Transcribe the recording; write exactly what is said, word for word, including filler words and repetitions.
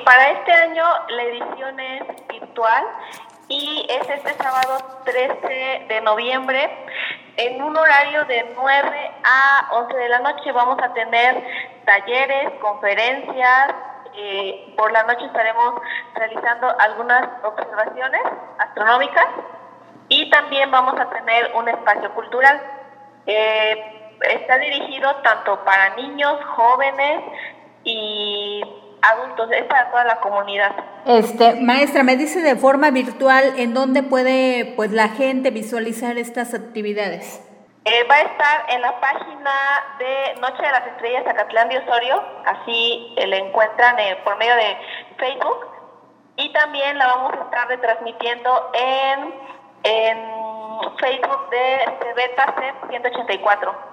para este año la edición es virtual y es este sábado trece de noviembre en un horario de nueve a once de la noche. Vamos a tener talleres, conferencias, eh, por la noche estaremos realizando algunas observaciones astronómicas y también vamos a tener un espacio cultural. Eh, está dirigido tanto para niños, jóvenes y adultos, es para toda la comunidad. Este, maestra, me dice de forma virtual, ¿en dónde puede pues la gente visualizar estas actividades? Eh, va a estar en la página de Noche de las Estrellas Zacatlán de Osorio, así eh, la encuentran eh, por medio de Facebook, y también la vamos a estar retransmitiendo en, en Facebook de Cebeta C ciento ochenta y cuatro.